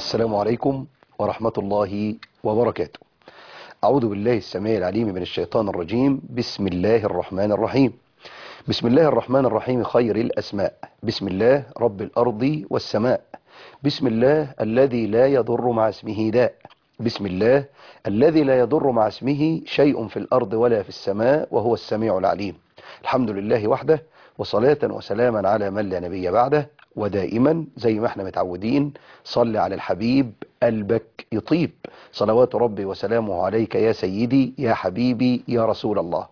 السلام عليكم ورحمة الله وبركاته. أعوذ بالله السميع العليم من الشيطان الرجيم. بسم الله الرحمن الرحيم. بسم الله الرحمن الرحيم خير الأسماء. بسم الله رب الأرض والسماء. بسم الله الذي لا يضر مع اسمه داء. بسم الله الذي لا يضر مع اسمه شيء في الأرض ولا في السماء وهو السميع العليم. الحمد لله وحده، وصلاة وسلاما على من لا نبي بعده. ودائما زي ما احنا متعودين صل على الحبيب قلبك يطيب. صلوات ربي وسلامه عليك يا سيدي يا حبيبي يا رسول الله.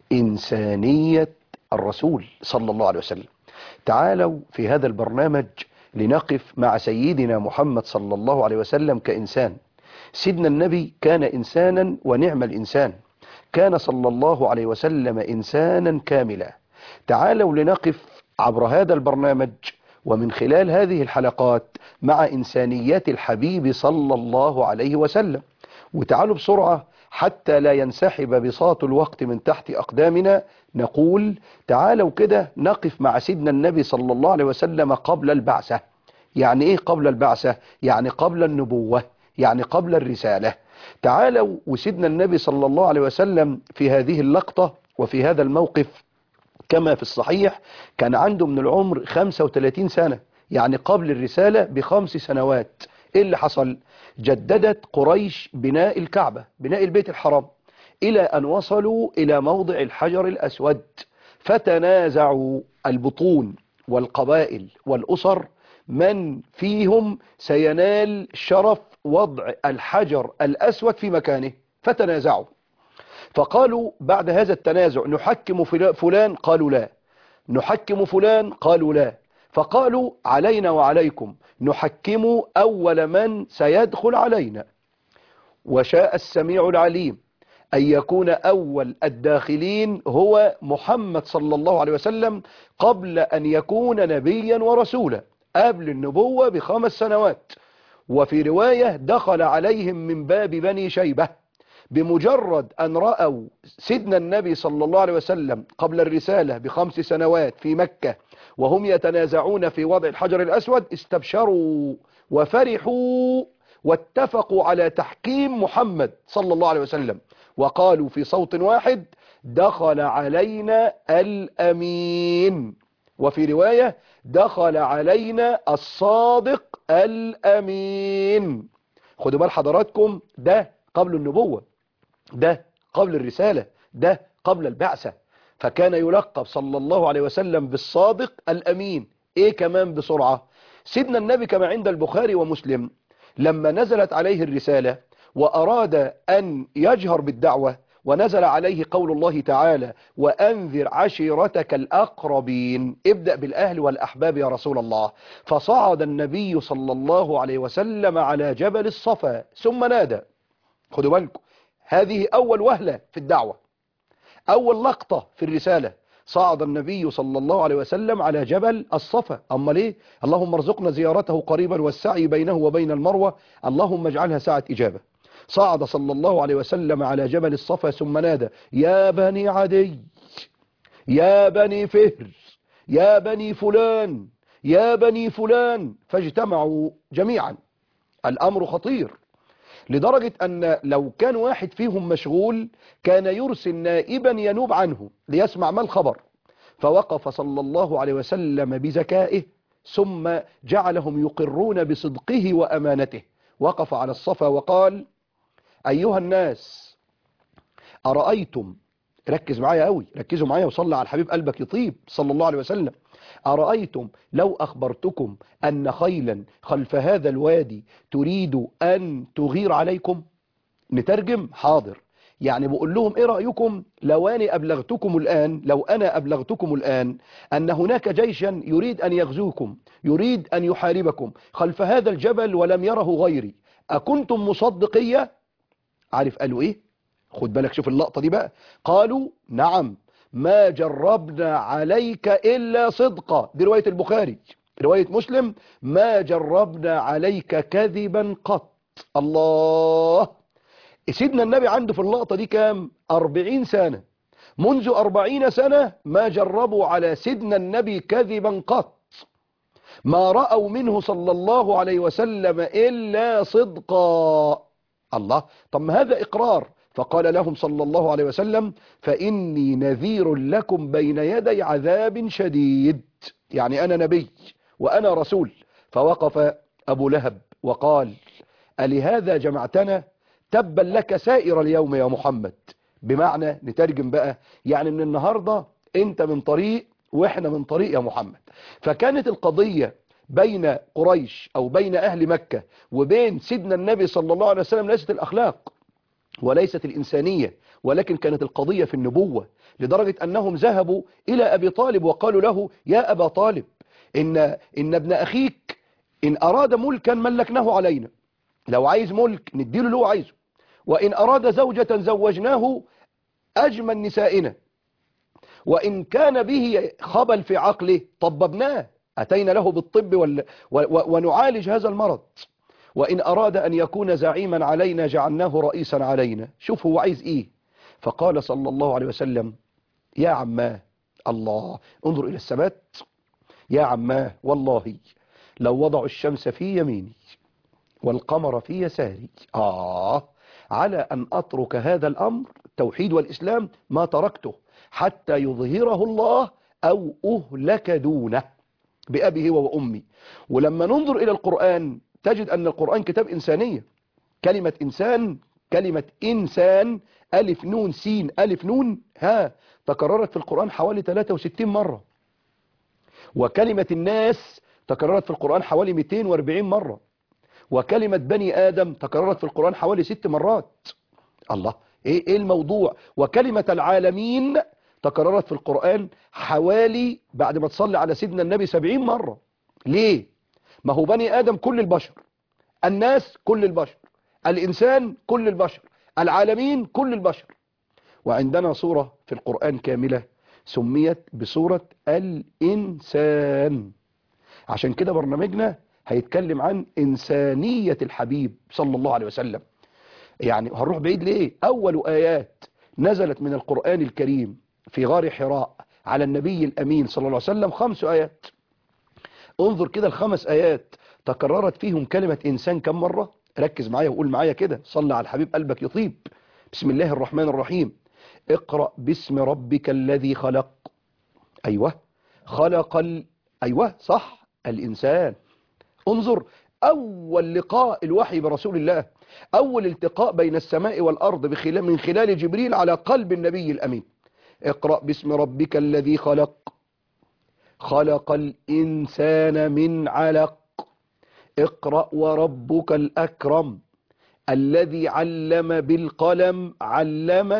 إنسانية الرسول صلى الله عليه وسلم. تعالوا في هذا البرنامج لنقف مع سيدنا محمد صلى الله عليه وسلم كإنسان. سيدنا النبي كان إنسانا ونعم الإنسان، كان صلى الله عليه وسلم إنسانا كاملا. تعالوا لنقف عبر هذا البرنامج ومن خلال هذه الحلقات مع إنسانيات الحبيب صلى الله عليه وسلم. وتعالوا بسرعة حتى لا ينسحب بساط الوقت من تحت أقدامنا، نقول تعالوا كده نقف مع سيدنا النبي صلى الله عليه وسلم قبل البعثة. يعني إيه قبل البعثة؟ يعني قبل النبوة، يعني قبل الرسالة. تعالوا وسيدنا النبي صلى الله عليه وسلم في هذه اللقطة وفي هذا الموقف كما في الصحيح كان عنده من العمر 35 سنة، يعني قبل الرسالة ب5 سنوات. إيه اللي حصل؟ جددت قريش بناء الكعبة، بناء البيت الحرام، إلى أن وصلوا إلى موضع الحجر الأسود، فتنازعوا البطون والقبائل والأسر من فيهم سينال شرف وضع الحجر الأسود في مكانه، فتنازعوا. فقالوا بعد هذا التنازع نحكم فلان، قالوا لا. نحكم فلان، قالوا لا. فقالوا علينا وعليكم، نحكم أول من سيدخل علينا. وشاء السميع العليم أن يكون أول الداخلين هو محمد صلى الله عليه وسلم قبل أن يكون نبيا ورسولا، قبل النبوة ب5 سنوات. وفي رواية دخل عليهم من باب بني شيبة. بمجرد أن رأوا سيدنا النبي صلى الله عليه وسلم قبل الرسالة ب5 سنوات في مكة وهم يتنازعون في وضع الحجر الأسود، استبشروا وفرحوا واتفقوا على تحكيم محمد صلى الله عليه وسلم، وقالوا في صوت واحد: دخل علينا الأمين. وفي رواية: دخل علينا الصادق الأمين. خدوا بال حضراتكم، ده قبل النبوة، ده قبل الرسالة، ده قبل البعثة. فكان يلقب صلى الله عليه وسلم بالصادق الأمين. ايه كمان بسرعة؟ سيدنا النبي كما عند البخاري ومسلم لما نزلت عليه الرسالة وأراد أن يجهر بالدعوة، ونزل عليه قول الله تعالى: وأنذر عشيرتك الأقربين، ابدأ بالأهل والأحباب يا رسول الله. فصعد النبي صلى الله عليه وسلم على جبل الصفا ثم نادى. خدوا بالكم، هذه أول وهلة في الدعوة، أول لقطة في الرسالة. صعد النبي صلى الله عليه وسلم على جبل الصفا. أما ليه؟ اللهم ارزقنا زيارته قريبا والسعي بينه وبين المروة، اللهم اجعلها ساعة إجابة. صعد صلى الله عليه وسلم على جبل الصفا ثم نادى: يا بني عدي، يا بني فهر، يا بني فلان، يا بني فلان. فاجتمعوا جميعا. الأمر خطير لدرجة أن لو كان واحد فيهم مشغول كان يرسل نائبا ينوب عنه ليسمع ما الخبر. فوقف صلى الله عليه وسلم بذكائه ثم جعلهم يقرون بصدقه وأمانته. وقف على الصفا وقال: أيها الناس، أرأيتم، ركز معايا قوي، ركزوا معايا وصلى على الحبيب قلبك يطيب صلى الله عليه وسلم. أرأيتم لو أخبرتكم أن خيلا خلف هذا الوادي تريد أن تغير عليكم؟ نترجم، حاضر. يعني بقول لهم إيه رأيكم لو أنا أبلغتكم الآن أن هناك جيشا يريد أن يغزوكم، يريد أن يحاربكم خلف هذا الجبل ولم يره غيري، أكنتم مصدقية؟ عارف قالوا إيه؟ خد بالك، شوف اللقطة دي بقى. قالوا: نعم، ما جربنا عليك إلا صدقا. دي رواية البخاري. رواية مسلم: ما جربنا عليك كذبا قط. الله. سيدنا النبي عنده في اللقطة دي كام؟ 40 سنة. منذ 40 سنة ما جربوا على سيدنا النبي كذبا قط. ما رأوا منه صلى الله عليه وسلم إلا صدقا. الله، طب ما هذا إقرار. فقال لهم صلى الله عليه وسلم: فإني نذير لكم بين يدي عذاب شديد. يعني أنا نبي وأنا رسول. فوقف أبو لهب وقال: ألهذا جمعتنا؟ تبا لك سائر اليوم يا محمد. بمعنى نترجم بقى، يعني من النهاردة انت من طريق واحنا من طريق يا محمد. فكانت القضية بين قريش او بين اهل مكة وبين سيدنا النبي صلى الله عليه وسلم ليست الاخلاق وليست الانسانية، ولكن كانت القضية في النبوة، لدرجة انهم ذهبوا الى ابي طالب وقالوا له: يا ابا طالب، ان ابن اخيك ان اراد ملكا ملكناه علينا، لو عايز ملك نديله اللي هو عايزه، وإن أراد زوجة زوجناه أجمل نسائنا، وإن كان به خبل في عقله طببناه، أتينا له بالطب ونعالج هذا المرض، وإن أراد أن يكون زعيما علينا جعلناه رئيسا علينا. شوف هو عايز إيه. فقال صلى الله عليه وسلم: يا عماه، الله، انظر إلى الثبات، يا عماه والله لو وضعوا الشمس في يميني والقمر في يساري على أن أترك هذا الأمر التوحيد والإسلام ما تركته حتى يظهره الله أو أهلك دونه بأبيه وأمي. ولما ننظر إلى القرآن تجد أن القرآن كتاب إنسانية. كلمة إنسان، كلمة إنسان، ألف نون سين ألف نون ها، تكررت في القرآن حوالي 63 مرة. وكلمة الناس تكررت في القرآن حوالي 240 مرة. وكلمة بني آدم تكررت في القرآن حوالي 6 مرات. الله، ايه الموضوع؟ وكلمة العالمين تكررت في القرآن حوالي، بعد ما تصلي على سيدنا النبي، 70 مرة. ليه؟ ما هو بني آدم كل البشر، الناس كل البشر، الإنسان كل البشر، العالمين كل البشر. وعندنا سورة في القرآن كاملة سميت بسورة الإنسان. عشان كده برنامجنا هيتكلم عن إنسانية الحبيب صلى الله عليه وسلم. يعني هنروح بعيد ليه؟ أول آيات نزلت من القرآن الكريم في غار حراء على النبي الأمين صلى الله عليه وسلم 5 آيات. انظر كده ال5 آيات تكررت فيهم كلمة إنسان كم مرة؟ ركز معايا وقول معايا كده، صلى على الحبيب قلبك يطيب. بسم الله الرحمن الرحيم. اقرأ باسم ربك الذي خلق. أيوة، أيوة صح، الإنسان. انظر، أول لقاء الوحي برسول الله، أول التقاء بين السماء والأرض من خلال جبريل على قلب النبي الأمين. اقرأ باسم ربك الذي خلق، خلق الإنسان من علق، اقرأ وربك الأكرم الذي علم بالقلم علم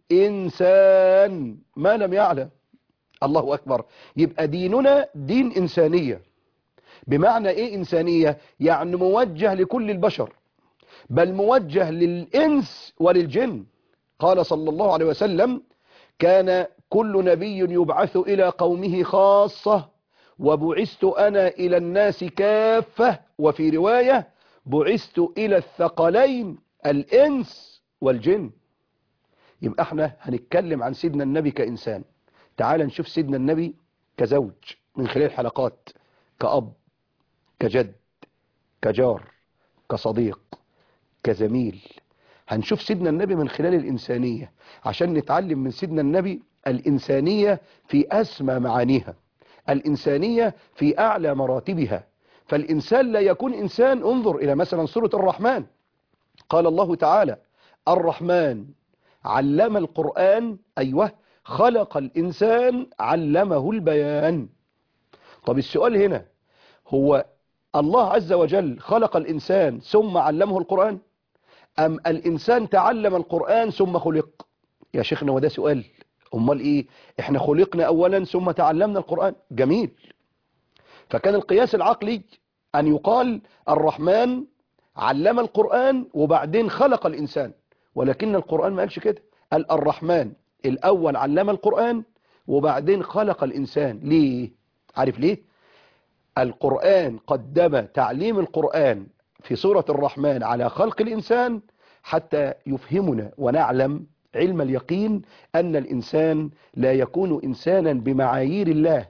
الإنسان ما لم يعلم. الله أكبر. يبقى ديننا دين إنسانية. بمعنى إيه إنسانية؟ يعني موجه لكل البشر، بل موجه للإنس وللجن. قال صلى الله عليه وسلم: كان كل نبي يبعث إلى قومه خاصة وبعثت أنا إلى الناس كافة. وفي رواية: بعثت إلى الثقلين الإنس والجن. يبقى احنا هنتكلم عن سيدنا النبي كإنسان. تعال نشوف سيدنا النبي كزوج من خلال الحلقات، كأب، كجد، كجار، كصديق، كزميل. هنشوف سيدنا النبي من خلال الإنسانية عشان نتعلم من سيدنا النبي الإنسانية في أسمى معانيها، الإنسانية في أعلى مراتبها. فالإنسان لا يكون إنسان. انظر إلى مثلا سورة الرحمن، قال الله تعالى: الرحمن علم القرآن، أيوه، خلق الإنسان علمه البيان. طب السؤال هنا، هو الله عز وجل خلق الإنسان ثم علمه القرآن، أم الإنسان تعلم القرآن ثم خلق؟ يا شيخنا وده سؤال. أمال إيه؟ إحنا خلقنا أولا ثم تعلمنا القرآن. جميل. فكان القياس العقلي أن يقال الرحمن علم القرآن وبعدين خلق الإنسان، ولكن القرآن ما قالش كده. قال الرحمن الأول علم القرآن وبعدين خلق الإنسان. ليه؟ عارف ليه؟ القرآن قدم تعليم القرآن في سورة الرحمن على خلق الإنسان حتى يفهمنا ونعلم علم اليقين أن الإنسان لا يكون إنسانا بمعايير الله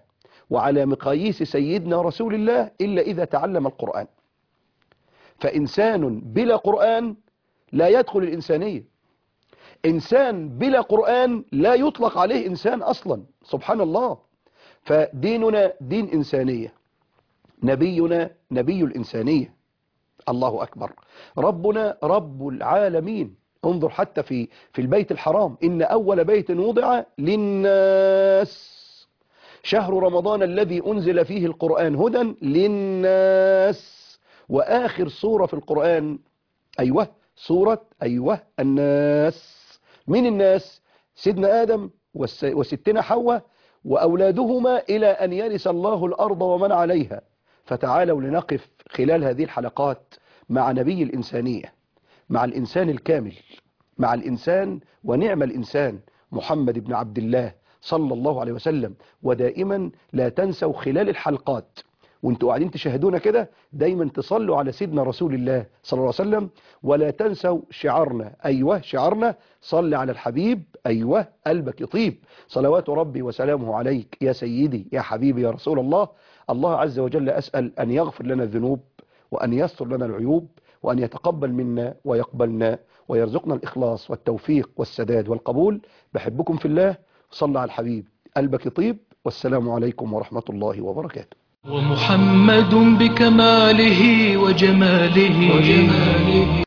وعلى مقاييس سيدنا رسول الله إلا إذا تعلم القرآن. فإنسان بلا قرآن لا يدخل الإنسانية. إنسان بلا قرآن لا يطلق عليه إنسان أصلا. سبحان الله. فديننا دين إنسانية، نبينا نبي الإنسانية. الله أكبر. ربنا رب العالمين. انظر حتى في البيت الحرام: إن أول بيت وضع للناس شهر رمضان الذي أنزل فيه القرآن هدى للناس. وآخر سورة في القرآن سورة الناس. من الناس؟ سيدنا آدم وستنا حواء وأولادهما إلى أن يرث الله الأرض ومن عليها. فتعالوا لنقف خلال هذه الحلقات مع نبي الإنسانية، مع الإنسان الكامل، مع الإنسان ونعم الإنسان محمد بن عبد الله صلى الله عليه وسلم. ودائما لا تنسوا خلال الحلقات وانتوا قاعدين تشاهدونا كده دايما تصلوا على سيدنا رسول الله صلى الله عليه وسلم. ولا تنسوا شعارنا، شعارنا: صل على الحبيب قلبك يطيب. صلوات ربي وسلامه عليك يا سيدي يا حبيبي يا رسول الله. الله عز وجل أسأل أن يغفر لنا الذنوب، وأن يستر لنا العيوب، وأن يتقبل منا ويقبلنا، ويرزقنا الإخلاص والتوفيق والسداد والقبول. بحبكم في الله. صل على الحبيب قلبك يطيب. والسلام عليكم ورحمة الله وبركاته. ومحمد بكماله وجماله